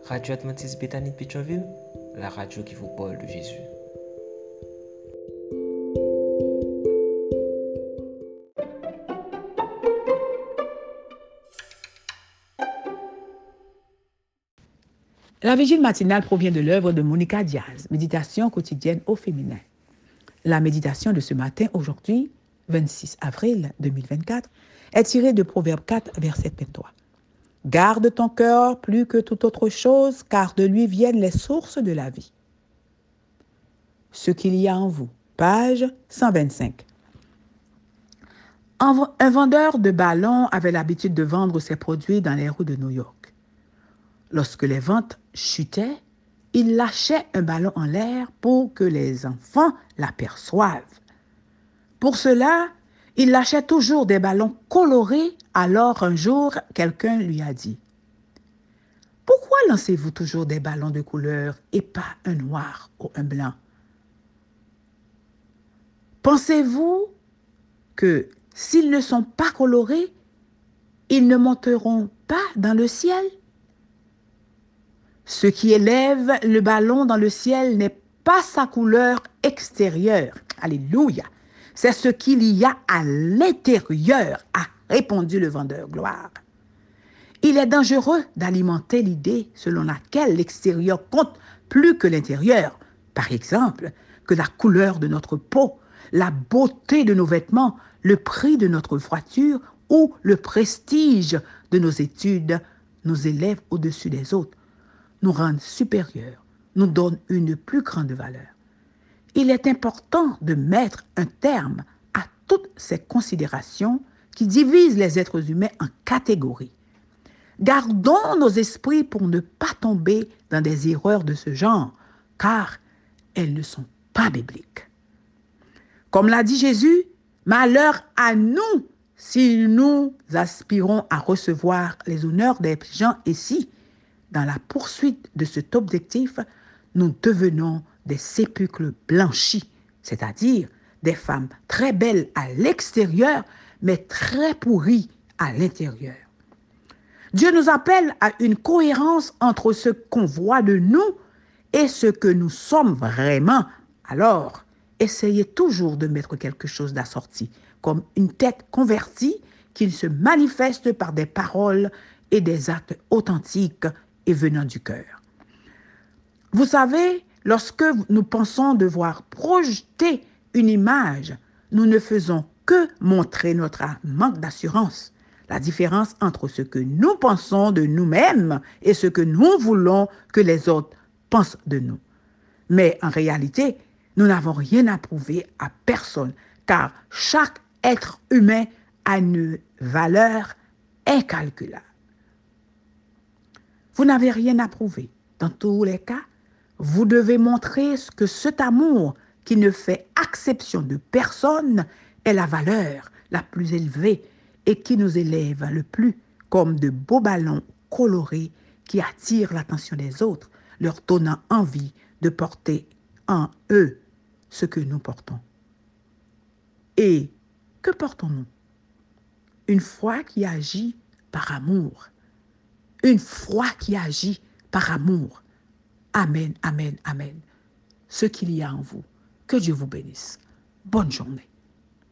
Radio Adventiste Bethany de Pétionville, la radio qui vous parle de Jésus. La vigile matinale provient de l'œuvre de Monica Diaz, Méditation quotidienne au féminin. La méditation de ce matin, aujourd'hui, 26 avril 2024, est tirée de Proverbe 4, verset 23. « Garde ton cœur plus que toute autre chose, car de lui viennent les sources de la vie. » Ce qu'il y a en vous, page 125. Un vendeur de ballons avait l'habitude de vendre ses produits dans les rues de New York. Lorsque les ventes chutaient, il lâchait un ballon en l'air pour que les enfants l'aperçoivent. Pour cela, il lâchait toujours des ballons colorés. Alors un jour, quelqu'un lui a dit « Pourquoi lancez-vous toujours des ballons de couleur et pas un noir ou un blanc? Pensez-vous que s'ils ne sont pas colorés, ils ne monteront pas dans le ciel? Ce qui élève le ballon dans le ciel n'est pas sa couleur extérieure. Alléluia. C'est ce qu'il y a à l'intérieur, a répondu le vendeur. Gloire. Il est dangereux d'alimenter l'idée selon laquelle l'extérieur compte plus que l'intérieur. Par exemple, que la couleur de notre peau, la beauté de nos vêtements, le prix de notre voiture ou le prestige de nos études nous élèvent au-dessus des autres, nous rendent supérieurs, nous donnent une plus grande valeur. Il est important de mettre un terme à toutes ces considérations qui divisent les êtres humains en catégories. Gardons nos esprits pour ne pas tomber dans des erreurs de ce genre, car elles ne sont pas bibliques. Comme l'a dit Jésus, malheur à nous si nous aspirons à recevoir les honneurs des gens ici. Dans la poursuite de cet objectif, nous devenons des sépulcres blanchis, c'est-à-dire des femmes très belles à l'extérieur, mais très pourries à l'intérieur. Dieu nous appelle à une cohérence entre ce qu'on voit de nous et ce que nous sommes vraiment. Alors, essayez toujours de mettre quelque chose d'assorti, comme une tête convertie qui se manifeste par des paroles et des actes authentiques et venant du cœur. Vous savez, lorsque nous pensons devoir projeter une image, nous ne faisons que montrer notre manque d'assurance. La différence entre ce que nous pensons de nous-mêmes et ce que nous voulons que les autres pensent de nous. Mais en réalité, nous n'avons rien à prouver à personne, car chaque être humain a une valeur incalculable. Vous n'avez rien à prouver. Dans tous les cas, vous devez montrer que cet amour qui ne fait exception de personne est la valeur la plus élevée et qui nous élève le plus, comme de beaux ballons colorés qui attirent l'attention des autres, leur donnant envie de porter en eux ce que nous portons. Et que portons-nous? Une foi qui agit par amour. Une foi qui agit par amour. Amen, amen, amen. Ce qu'il y a en vous. Que Dieu vous bénisse. Bonne journée.